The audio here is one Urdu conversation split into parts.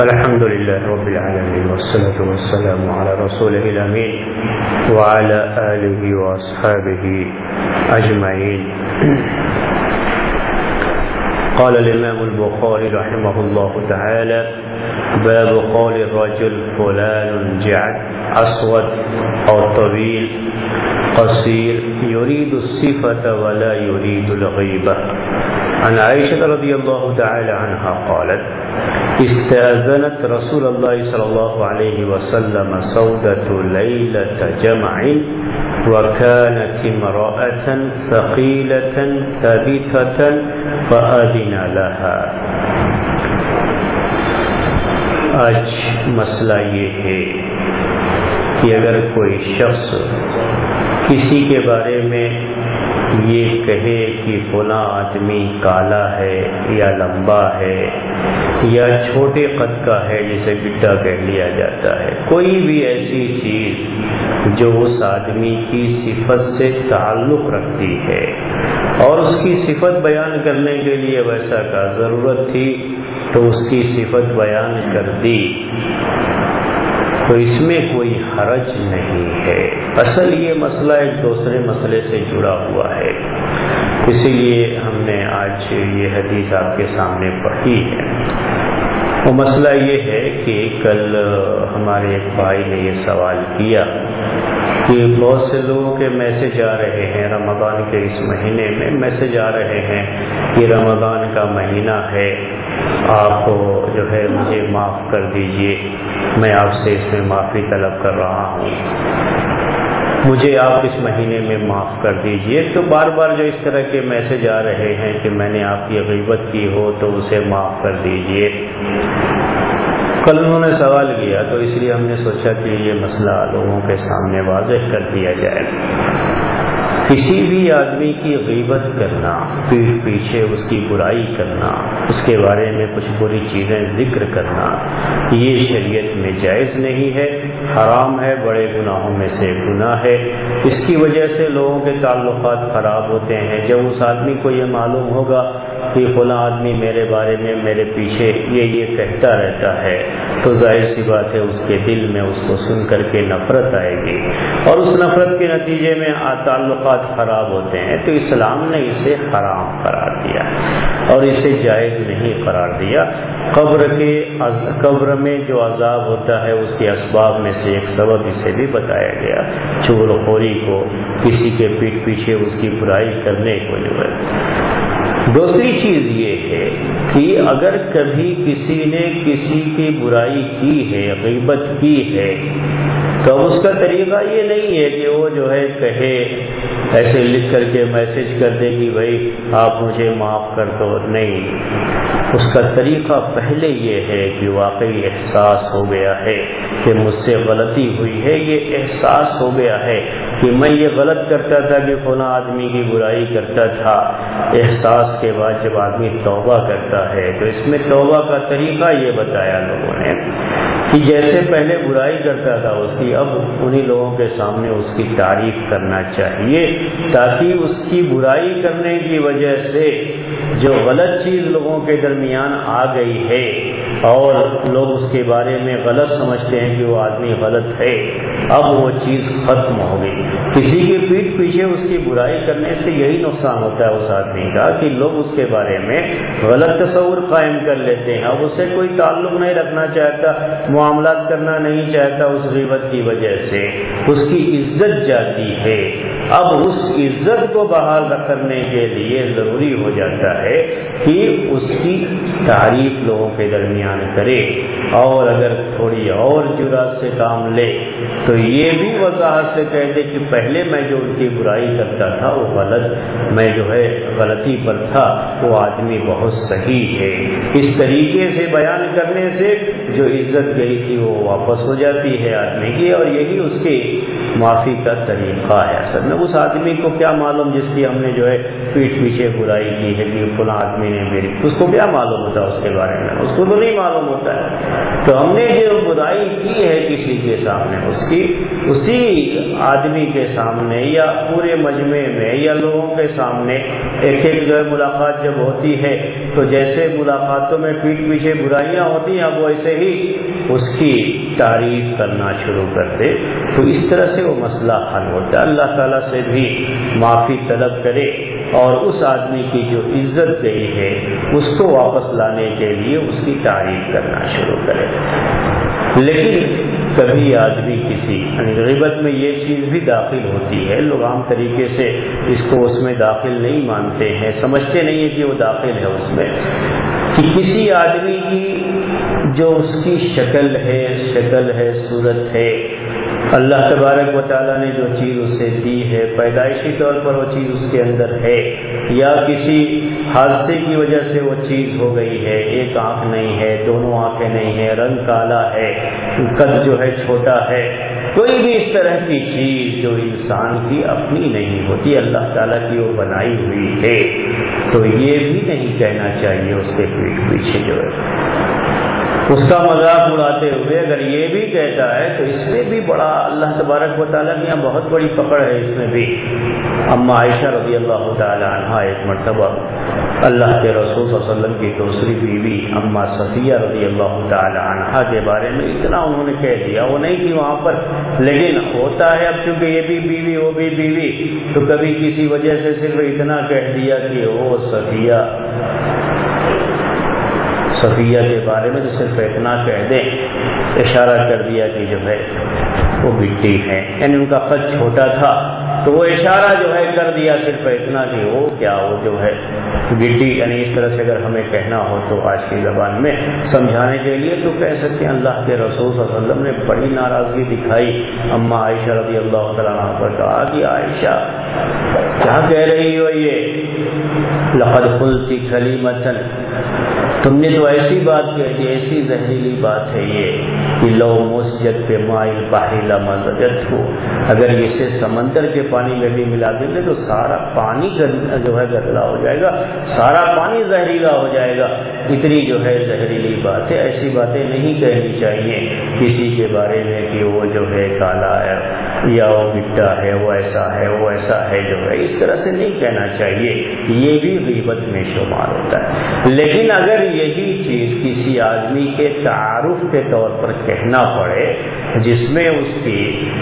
الحمد لله رب العالمين والصلاة والسلام على رسوله الأمين وعلى آله وأصحابه أجمعين. قال الإمام البخاري رحمه الله تعالى: باب قول الرجل فلان جعد أسود أو طويل قصير يريد الصفة ولا يريد الغيبة. عن عائشة رضي الله تعالى عنها قالت: استأذنت رسول الله صلى الله عليه وسلم سودة ليلة جمع وكانت امرأة ثقيلة ثابتة فأذن لها. آج مسئلہ یہ ہے کہ اگر کوئی شخص کسی کے بارے میں یہ کہے کہ فلاں آدمی کالا ہے یا لمبا ہے یا چھوٹے قد کا ہے، جسے گڈھا کہہ لیا جاتا ہے، کوئی بھی ایسی چیز جو اس آدمی کی صفت سے تعلق رکھتی ہے اور اس کی صفت بیان کرنے کے لیے ویسا کا ضرورت تھی تو اس کی صفت بیان کر دی، تو اس میں کوئی حرج نہیں ہے. اصل یہ مسئلہ ایک دوسرے مسئلے سے جڑا ہوا ہے، اسی لیے ہم نے آج یہ حدیث آپ کے سامنے پڑھی ہے. وہ مسئلہ یہ ہے کہ کل ہمارے ایک بھائی نے یہ سوال کیا کہ بہت سے لوگوں کے میسج آ رہے ہیں رمضان کے اس مہینے میں، میسج آ رہے ہیں کہ رمضان کا مہینہ ہے، آپ جو ہے مجھے معاف کر دیجئے، میں آپ سے اس میں معافی طلب کر رہا ہوں، مجھے آپ اس مہینے میں معاف کر دیجئے. تو بار بار جو اس طرح کے میسج آ رہے ہیں کہ میں نے آپ کی غیبت کی ہو تو اسے معاف کر دیجئے. کل انہوں نے سوال کیا تو اس لیے ہم نے سوچا کہ یہ مسئلہ لوگوں کے سامنے واضح کر دیا جائے. کسی بھی آدمی کی غیبت کرنا، پیٹھ پیچھے اس کی برائی کرنا، اس کے بارے میں کچھ بری چیزیں ذکر کرنا، یہ شریعت میں جائز نہیں ہے، حرام ہے، بڑے گناہوں میں سے گناہ ہے. اس کی وجہ سے لوگوں کے تعلقات خراب ہوتے ہیں. جب اس آدمی کو یہ معلوم ہوگا کہ فلاں آدمی میرے بارے میں میرے پیچھے یہ کہتا رہتا ہے تو ظاہر سی بات ہے اس کے دل میں اس کو سن کر کے نفرت آئے گی، اور اس نفرت کے نتیجے میں تعلقات خراب ہوتے ہیں. تو اسلام نے اسے حرام قرار دیا اور اسے جائز نہیں قرار دیا. قبر میں جو عذاب ہوتا ہے اس کے اسباب میں سے ایک سبب اسے بھی بتایا گیا، چغل خوری کو، کسی کے پیٹھ پیچھے اس کی برائی کرنے کو جو ہے. دوسری چیز یہ ہے کہ اگر کبھی کسی نے کسی کی برائی کی ہے، غیبت کی ہے، تو اس کا طریقہ یہ نہیں ہے کہ وہ جو ہے کہے، ایسے لکھ کر کے میسج کر دے کہ بھائی آپ مجھے معاف کر دو. نہیں، اس کا طریقہ پہلے یہ ہے کہ واقعی احساس ہو گیا ہے کہ مجھ سے غلطی ہوئی ہے، یہ احساس ہو گیا ہے کہ میں یہ غلط کرتا تھا کہ فلاں آدمی کی برائی کرتا تھا. احساس کے بعد جب آدمی توبہ کرتا ہے تو اس میں توبہ کا طریقہ یہ بتایا لوگوں نے کہ جیسے پہلے برائی کرتا تھا اس کی، اب انہی لوگوں کے سامنے اس کی تعریف کرنا چاہیے تاکہ اس کی برائی کرنے کی وجہ سے جو غلط چیز لوگوں کے درمیان آ گئی ہے اور لوگ اس کے بارے میں غلط سمجھتے ہیں کہ وہ آدمی غلط ہے، اب وہ چیز ختم ہو گئی. کسی کے پیٹھ پیچھے اس کی برائی کرنے سے یہی نقصان ہوتا ہے اس آدمی کا کہ لوگ اس کے بارے میں غلط تصور قائم کر لیتے ہیں. اب اسے کوئی تعلق نہیں رکھنا چاہتا، معاملات کرنا نہیں چاہتا، اس غیبت کی وجہ سے اس کی عزت جاتی ہے. اب اس عزت کو بحال کرنے کے لیے ضروری ہو جاتا ہے کہ اس کی تعریف لوگوں کے درمیان کرے، اور اگر تھوڑی اور جرات سے کام لے تو یہ بھی وضاحت سے کہہ دے کہ پہلے میں جو ان کی برائی کرتا تھا وہ غلط، میں جو ہے غلطی پر تھا، وہ آدمی بہت صحیح ہے. اس طریقے سے بیان کرنے سے جو عزت گئی تھی وہ واپس ہو جاتی ہے آدمی کی، اور یہی اس کے معافی کا طریقہ ہے. اصل میں اس آدمی کو کیا معلوم جس کی ہم نے جو ہے پیٹھ پیچھے برائی کی ہے کہ فلاں آدمی نے میری، اس کو کیا معلوم ہوتا ہے اس کے بارے میں؟ اس کو تو نہیں معلوم ہوتا ہے. تو ہم نے جو برائی کی ہے کسی کے سامنے، اسی آدمی کے سامنے یا پورے مجمع میں یا لوگوں کے سامنے ایک جو ہے ملاقات جب ہوتی ہے تو جیسے ملاقاتوں میں پیٹھ پیچھے برائیاں ہوتی ہیں اب ویسے ہی اس کی تعریف کرنا شروع کر دے تو اس طرح سے وہ مسئلہ حل ہوتا ہے. اللہ تعالیٰ سے بھی معافی طلب کرے اور اس آدمی کی جو عزت گئی ہے اس کو واپس لانے کے لیے اس کی تعریف کرنا شروع کرے. لیکن کبھی آدمی کسی غیبت میں یہ چیز بھی داخل ہوتی ہے، لوگ عام طریقے سے اس کو اس میں داخل نہیں مانتے ہیں، سمجھتے نہیں ہیں کہ وہ داخل ہے اس میں، کہ کسی آدمی کی جو اس کی شکل ہے صورت ہے، اللہ تبارک و تعالیٰ نے جو چیز اسے دی ہے پیدائشی طور پر وہ چیز اس کے اندر ہے یا کسی حادثے کی وجہ سے وہ چیز ہو گئی ہے، ایک آنکھ نہیں ہے، دونوں آنکھیں نہیں ہیں، رنگ کالا ہے، قد جو ہے چھوٹا ہے، کوئی بھی اس طرح کی چیز جو انسان کی اپنی نہیں ہوتی، اللہ تعالیٰ کی وہ بنائی ہوئی ہے، تو یہ بھی نہیں کہنا چاہیے اس کے پیٹھ پیچھے جو ہے اس کا مذاق اڑاتے ہوئے اگر یہ بھی کہتا ہے تو اس میں بھی بڑا اللہ تبارک و تعالیٰ کی یہاں بہت بڑی پکڑ ہے اس میں بھی. اما عائشہ رضی اللہ تعالی عنہا ایک مرتبہ اللہ کے رسول صلی اللہ علیہ وسلم کی دوسری بیوی اما صفیہ رضی اللہ تعالی عنہا کے بارے میں اتنا انہوں نے کہہ دیا، وہ نہیں تھی وہاں پر، لیکن ہوتا ہے اب چونکہ یہ بھی بیوی وہ بھی بیوی تو کبھی کسی وجہ سے صرف اتنا کہہ دیا کہ وہ صفیہ کے بارے میں تو صرف اتنا کہہ دیں، اشارہ کر دیا کہ جو ہے وہ بٹی ہے، یعنی ان کا قد چھوٹا تھا تو وہ اشارہ جو ہے کر دیا صرف اتنا کہ وہ کیا وہ جو ہے بٹی، یعنی اس طرح سے اگر ہمیں کہنا ہو تو آج کی زبان میں سمجھانے کے لیے تو کہہ سکتے ہیں. اللہ کے رسول صلی اللہ علیہ وسلم نے بڑی ناراضگی دکھائی اما عائشہ رضی اللہ تعالیٰ عنہ پر، کہا کہ عائشہ کیا کہہ رہی ہو، یہ لقد قلت کلمۃ، تم نے تو ایسی بات کہی تھی، ایسی زہریلی بات ہے یہ کہ لو مسجد پہ مائل بحر لمزجت ہو، اگر اسے سمندر کے پانی میں بھی ملا دیں گے تو سارا پانی جو ہے گندلا ہو جائے گا، سارا پانی زہریلا ہو جائے گا. اتنی جو ہے زہریلی بات ہے، ایسی باتیں نہیں کہنی چاہیے کسی کے بارے میں کہ وہ جو ہے کالا ہے یا وہ گٹا ہے، وہ ایسا ہے وہ ایسا ہے، جو ہے اس طرح سے نہیں کہنا چاہیے، یہ بھی غیبت میں شمار ہوتا ہے. لیکن اگر یہی چیز کسی آدمی کے تعارف کے طور پر کہنا پڑے جس میں اس کی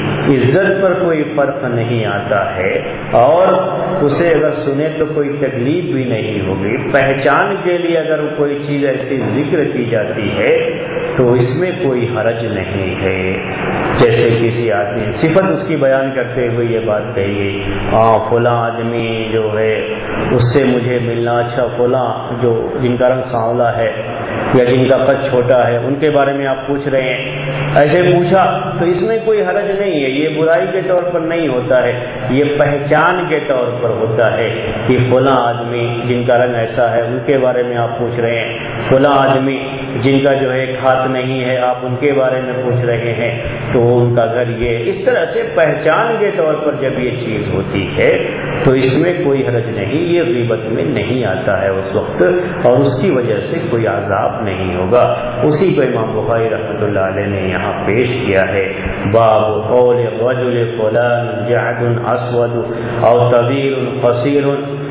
عزت پر کوئی فرق نہیں آتا ہے اور اسے اگر سنے تو کوئی تکلیف بھی نہیں ہوگی، پہچان کے لیے اگر کوئی چیز ایسی ذکر کی جاتی ہے تو اس میں کوئی حرج نہیں ہے. جیسے کسی آدمی صفت اس کی بیان کرتے ہوئے یہ بات کہی گئی، فلاں آدمی جو ہے اس سے مجھے ملنا اچھا، فلاں جو جن کا رنگ سانولا ہے یا جن کا قد چھوٹا ہے ان کے بارے میں آپ پوچھ رہے ہیں، ایسے پوچھا تو اس میں کوئی حرج نہیں ہے، یہ برائی کے طور پر نہیں ہوتا ہے، یہ پہچان کے طور پر ہوتا ہے کہ فلاں آدمی جن کا رنگ ایسا ہے ان کے بارے میں آپ پوچھ رہے ہیں، فلاں آدمی جن کا جو ہے ایک ہاتھ نہیں ہے آپ ان کے بارے میں پوچھ رہے ہیں تو ان کا گھر یہ، اس طرح سے پہچان کے طور پر جب یہ چیز ہوتی ہے تو اس میں کوئی حرج نہیں، یہ غیبت میں نہیں آتا ہے اس وقت اور اس کی وجہ سے کوئی عذاب نہیں ہوگا. اسی کو امام بخاری رحمۃ اللہ علیہ نے یہاں پیش کیا ہے، باب قول الرجل فلان جعد اسود او طویل قصیر،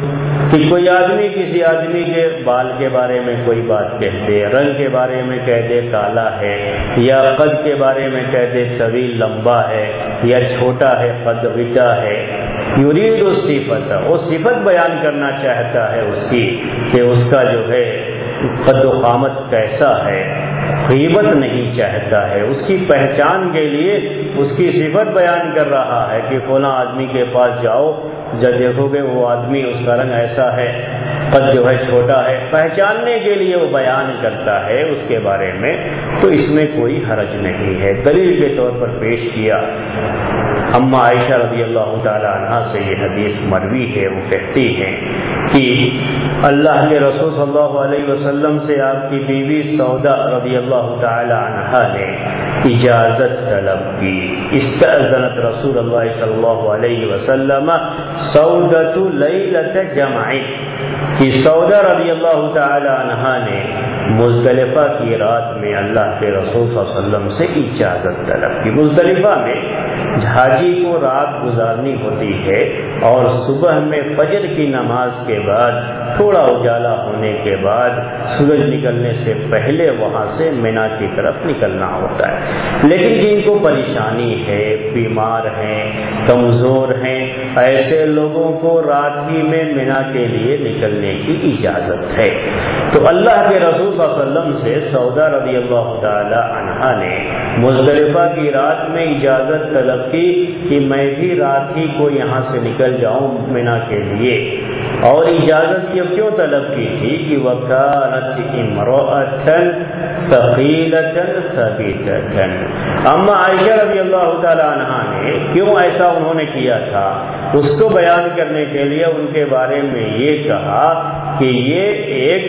کہ کوئی آدمی کسی آدمی کے بال کے بارے میں کوئی بات کہہ دے، رنگ کے بارے میں کہہ دے کالا ہے، یا قد کے بارے میں کہہ دے طویل لمبا ہے یا چھوٹا ہے قد وٹا ہے، یرید الصفت، وہ صفت بیان کرنا چاہتا ہے اس کی کہ اس کا جو ہے قد و قامت کیسا ہے، غیبت نہیں چاہتا ہے، اس کی پہچان کے لیے اس کی صفت بیان کر رہا ہے کہ فلاں آدمی کے پاس جاؤ جب دیکھو گے وہ آدمی اس کا رنگ ایسا ہے، قد جو ہے چھوٹا ہے، پہچاننے کے لیے وہ بیان کرتا ہے اس کے بارے میں، تو اس میں کوئی حرج نہیں ہے. دلیل کے طور پر پیش کیا اما عائشہ رضی اللہ تعالی عنہا سے یہ حدیث مروی ہے، وہ کہتی ہیں کہ اللہ کے رسول صلی اللہ علیہ وسلم سے آپ کی بیوی سودا رضی اللہ تعالی عنہا نے اجازت طلب کی. استأذنت رسول اللہ صلی اللہ علیہ وسلم سودۃ لیلۃ جمع، کہ سودا رضی اللہ تعالی عنہا نے مزدلفہ کی رات میں اللہ کے رسول صلی اللہ علیہ وسلم سے اجازت طلب کی. مزدلفہ میں حاجی کو رات گزارنی ہوتی ہے اور صبح میں فجر کی نماز کے بعد تھوڑا اجالا ہونے کے بعد سورج نکلنے سے پہلے وہاں سے مینا کی طرف نکلنا ہوتا ہے. لیکن جن کو پریشانی ہے، بیمار ہیں، کمزور ہیں، ایسے لوگوں کو رات ہی میں مینا کے لیے نکلنے کی اجازت ہے. تو اللہ کے رسول صلی اللہ علیہ وسلم سے سودا رضی اللہ تعالی عنہا نے مزدلفہ کی رات میں اجازت طلب کی کہ میں بھی رات ہی کو یہاں سے نکل جاؤں مینا کے لیے. اور اجازت کیوں طلب کی تھی کہ وَكَانَتْ امْرَأَةً ثَقِيلَةً ثَبِيتَةً. اما عائشہ رضی اللہ تعالی عنہا نے کیوں ایسا انہوں نے کیا تھا، اس کو بیان کرنے کے لیے ان کے بارے میں یہ کہا کہ یہ ایک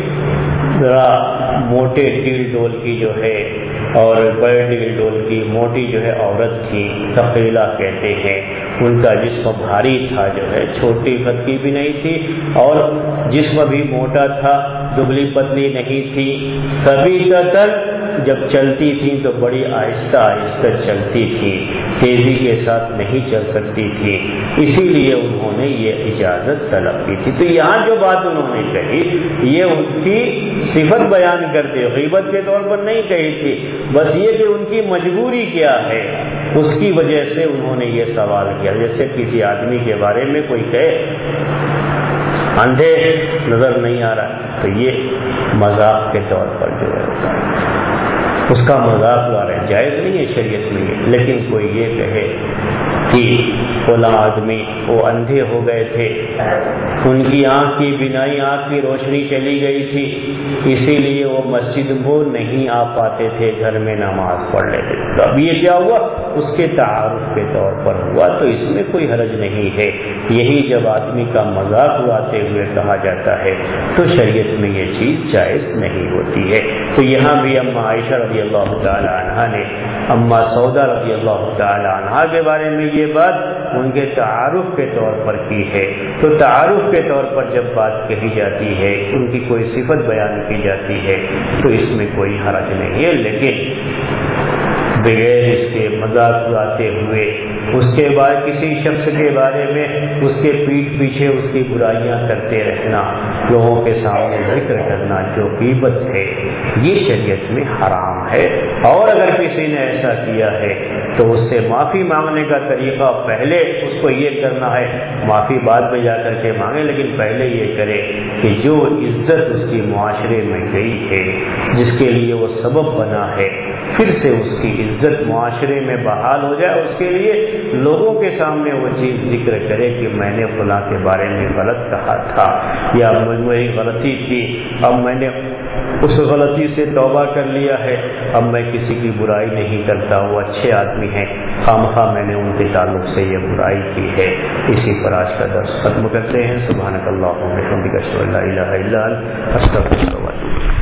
موٹے ڈیل ڈول کی جو ہے اور بڑے ڈیل ڈول کی موٹی جو ہے عورت تھی، ثقیلہ کہتے ہیں. ان کا جسم بھاری تھا، جو ہے چھوٹی پتلی بھی نہیں تھی اور جسم بھی موٹا تھا، دبلی پتلی نہیں تھی. ثبیتۃ، جب چلتی تھی تو بڑی آہستہ آہستہ چلتی تھی، تیزی کے ساتھ نہیں چل سکتی تھی، اسی لیے انہوں نے یہ اجازت طلب کی تھی. تو یہاں جو بات انہوں نے کہی یہ ان کی صفت بیان کرتے، غیبت کے طور پر نہیں کہی تھی، بس یہ کہ ان کی مجبوری کیا ہے اس کی وجہ سے انہوں نے یہ سوال کیا. جیسے کسی آدمی کے بارے میں کوئی کہے اندھے نظر نہیں آ رہا تو یہ مذاق کے طور پر جو ہے اس کا مذاق لا رہے، جائز نہیں ہے شریعت میں یہ. لیکن کوئی یہ کہے کہ فلاں آدمی وہ اندھے ہو گئے تھے، ان کی آنکھ کی بینائی، آنکھ کی روشنی چلی گئی تھی، اسی لیے وہ مسجد کو نہیں آ پاتے تھے، گھر میں نماز پڑھ لیتے تھے. تو اب یہ کیا ہوا، اس کے تعارف کے طور پر ہوا، تو اس میں کوئی حرج نہیں ہے. یہی جب آدمی کا مذاق اڑاتے ہوئے کہا جاتا ہے تو شریعت میں یہ چیز جائز نہیں ہوتی ہے. تو یہاں بھی اما عائشہ رضی اللہ تعالی عنہا نے اما سودا رضی اللہ تعالی عنہا کے بارے میں یہ بات ان کے تعارف کے طور پر کی ہے. تو تعارف کے طور پر جب بات کہی جاتی ہے، ان کی کوئی صفت بیان کی جاتی ہے تو اس میں کوئی حرج نہیں ہے. لیکن بغیر اس کے مذاق اڑاتے ہوئے اس کے بعد کسی شخص کے بارے میں اس کے پیٹھ پیچھے اس کی برائیاں کرتے رہنا، لوگوں کے سامنے ذکر کرنا جو غیبت ہے، یہ شریعت میں حرام ہے. اور اگر کسی نے ایسا کیا ہے تو اس سے معافی مانگنے کا طریقہ پہلے اس کو یہ کرنا ہے، معافی بعد میں جا کر کے مانگے، لیکن پہلے یہ کرے کہ جو عزت اس کی معاشرے میں گئی ہے، جس کے لیے وہ سبب بنا ہے، پھر سے اس کی عزت معاشرے میں بحال ہو جائے. اس کے لیے لوگوں کے سامنے وہ چیز ذکر کرے کہ میں نے فلاں کے بارے میں غلط کہا تھا یا میری غلطی تھی، اب میں نے اس غلطی سے توبہ کر لیا ہے، اب میں کسی کی برائی نہیں کرتا، وہ اچھے آدمی ہیں، خامخواہ میں نے ان کے تعلق سے یہ برائی کی ہے. اسی پر آج کا درس ختم کرتے ہیں. سبحانک اللہم و بحمدک اشہد ان لا الہ الا انت استغفرک و اتوب الیک.